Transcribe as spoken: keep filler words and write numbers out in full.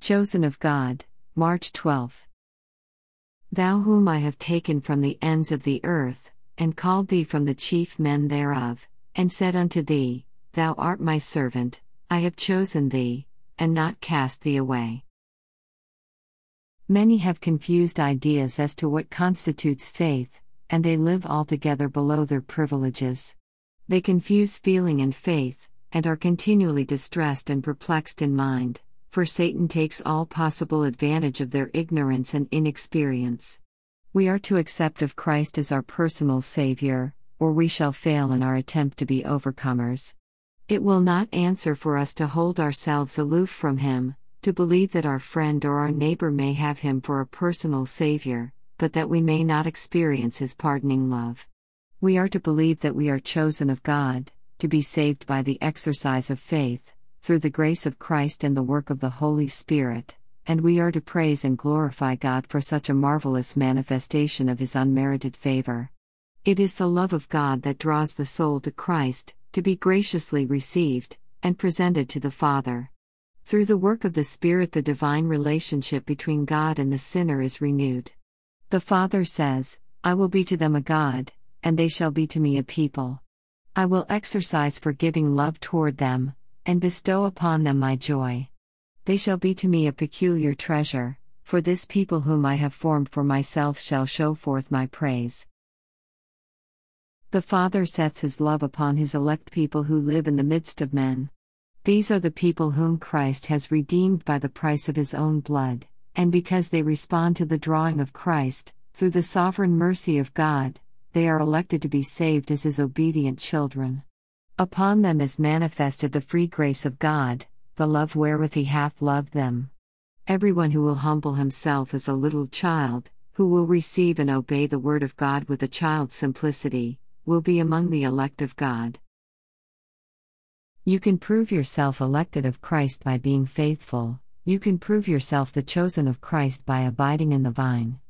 Chosen of God, March twelfth. Thou whom I have taken from the ends of the earth, and called thee from the chief men thereof, and said unto thee, Thou art my servant, I have chosen thee, and not cast thee away. Many have confused ideas as to what constitutes faith, and they live altogether below their privileges. They confuse feeling and faith, and are continually distressed and perplexed in mind, for Satan takes all possible advantage of their ignorance and inexperience. We are to accept of Christ as our personal Savior, or we shall fail in our attempt to be overcomers. It will not answer for us to hold ourselves aloof from Him, to believe that our friend or our neighbor may have Him for a personal Savior, but that we may not experience His pardoning love. We are to believe that we are chosen of God, to be saved by the exercise of faith, through the grace of Christ and the work of the Holy Spirit, and we are to praise and glorify God for such a marvelous manifestation of His unmerited favor. It is the love of God that draws the soul to Christ, to be graciously received, and presented to the Father. Through the work of the Spirit, the divine relationship between God and the sinner is renewed. The Father says, I will be to them a God, and they shall be to me a people. I will exercise forgiving love toward them, and bestow upon them my joy. They shall be to me a peculiar treasure, for this people whom I have formed for myself shall show forth my praise. The Father sets His love upon His elect people who live in the midst of men. These are the people whom Christ has redeemed by the price of His own blood, and because they respond to the drawing of Christ, through the sovereign mercy of God, they are elected to be saved as His obedient children. Upon them is manifested the free grace of God, the love wherewith He hath loved them. Everyone who will humble himself as a little child, who will receive and obey the word of God with a child's simplicity, will be among the elect of God. You can prove yourself elected of Christ by being faithful. You can prove yourself the chosen of Christ by abiding in the vine.